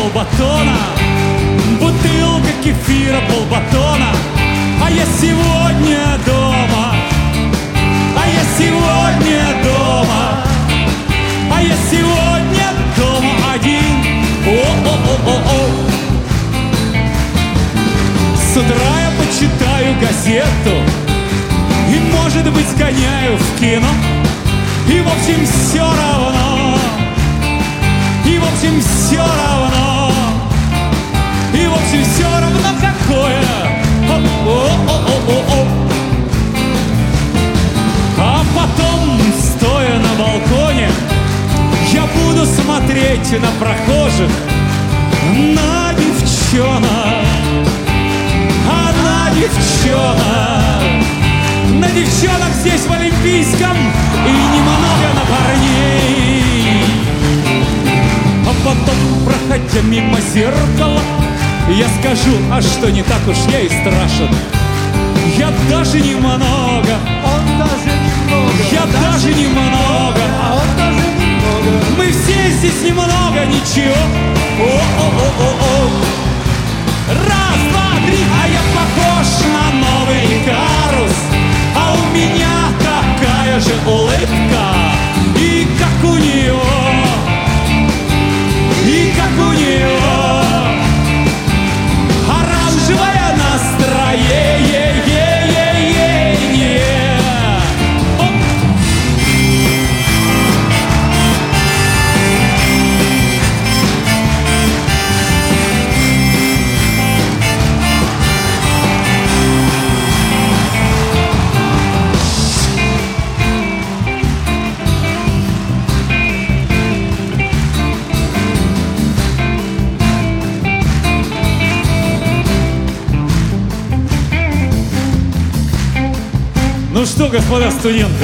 полбатона, бутылка кефира, полбатона. А я сегодня дома, а я сегодня дома, а я сегодня дома один. О-о-о-о-о. С утра я почитаю газету и, может быть, сгоняю в кино. И в общем все равно, и в общем все равно, и в общем все равно какое. О-о-о-о-о-о. А потом, стоя на балконе, я буду смотреть на прохожих, на девчонок, на девчонок здесь в Олимпийском, и немного на парней. А потом, проходя мимо зеркала, я скажу, а что не так уж я и страшен. Я даже немного, Он даже немного, я даже немного, а он даже немного. мы все здесь немного, ничего. О-о-о-о-о. Раз, два, три, а я похож на новый карус, а у меня такая же улыбка, и как у нее, и как у нее оранжевое настроение. Ну что, господа студенты?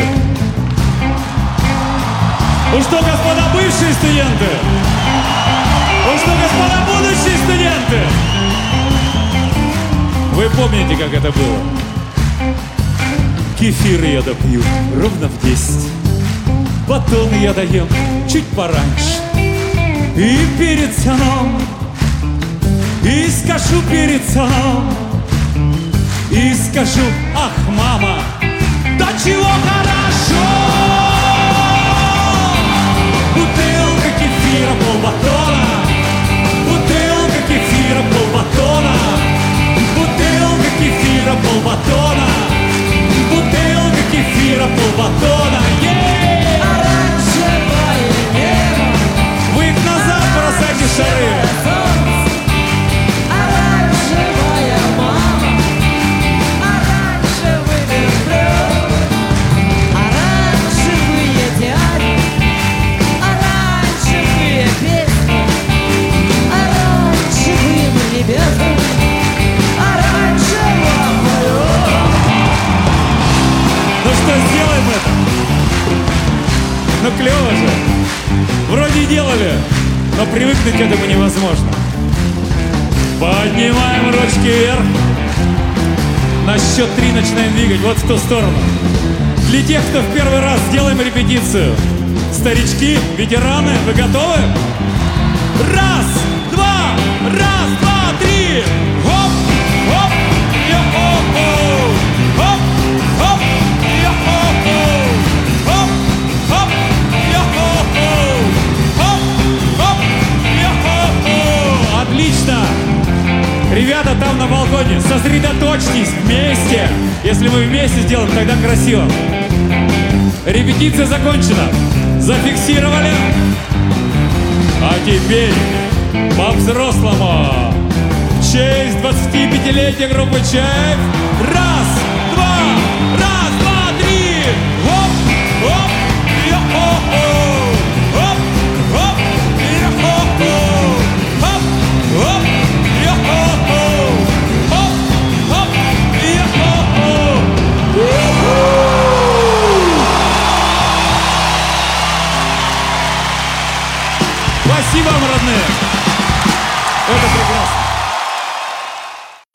Ну что, господа бывшие студенты? Ну что, господа будущие студенты? Вы помните, как это было? Кефир я допью ровно в 10. Батон я доем чуть пораньше. И перед сном, и скажу перед сном, и скажу, ах, мама, да чего хорошо! Бутылка кефира, полбатона, бутылка кефира, полбатона, бутылка кефира, полбатона, бутылка кефира, полбатона. Оранжевое небо, Вы их назад бросайте шары. оранжевая мама, оранжевый верблюд, оранжевые дяди, оранжевые песни, оранжевым ребятам, оранжевым полю. Ну что, сделаем это? Ну клево же. Вроде и делали, но привыкнуть к этому невозможно. Поднимаем ручки вверх. На счет 3 начинаем двигать вот в ту сторону. Для тех, кто в первый раз, сделаем репетицию. Старички, ветераны, вы готовы? Раз, два, три. Хоп, хоп, йо-хо-хо. Хоп, хоп, йо-хо-хо. Хоп, хоп, йо-хо-хо. Хоп, хоп, йо-хо-хо. Отлично. Ребята там на балконе, сосредоточьтесь вместе. Если мы вместе сделаем, тогда красиво. Репетиция закончена. Зафиксировали. А теперь по-взрослому. В честь 25-летней группы Чайф. Раз, два, три. Хоп, хоп, йо-хо-хо. Хоп, хоп, йо-хо-хо. Хоп, хоп, йо-хо-хо. Хоп, хоп, йо-хо-хо. Спасибо вам, родные.